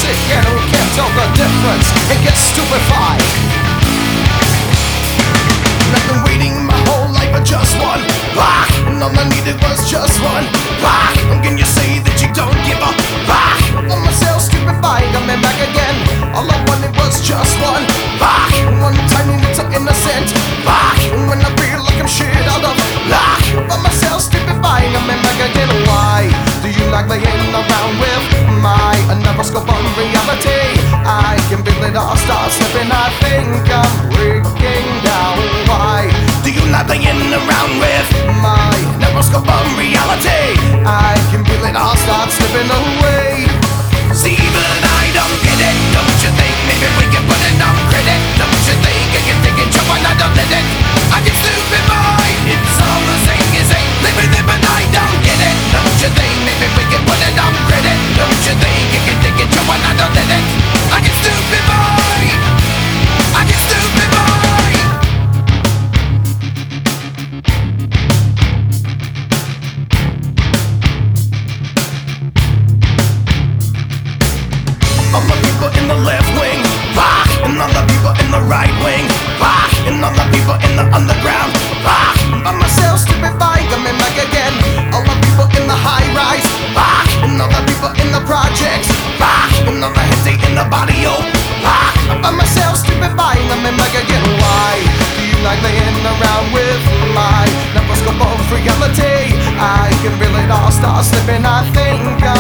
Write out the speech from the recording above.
sick and who can't tell the difference and get stupefied. And I've been waiting my whole life for just one rock, and all I needed was just one rock. And can you say that you don't give a rock? On myself stupefied, coming back again. All I wanted was just one rock, one tiny little innocent rock. And when I feel like I'm shit out of luck, on myself stupefied, coming back again. Why do you like playing around with my another scope on reality? I can feel it all start slipping, I think I'm breaking down. Why do you like playing around with my neuroscope on reality? I can feel it all start slipping away. See, but I don't get it. Don't you think maybe we can put it on credit? Don't you think I can take it, jump on, I don't let it. I get stupid boy, it's all the same as ain't living it, but I don't get it. Don't you think maybe we can put it on credit? Don't you think you can take it, jump on, I don't let it. I get stupid boy, I get stupid boy. All the people in the left wing, rock, and all the people in the right wing, rock, and all the people in the underground, rock. By myself, stupefied, coming back again. All the people in the high rise, rock, and all the people in the projects, rock, and all the heads in the body, oh, rock. By myself, stupefied, coming back again. Why do you like playing around with my neuroscope of reality? I can feel it all start slipping, I think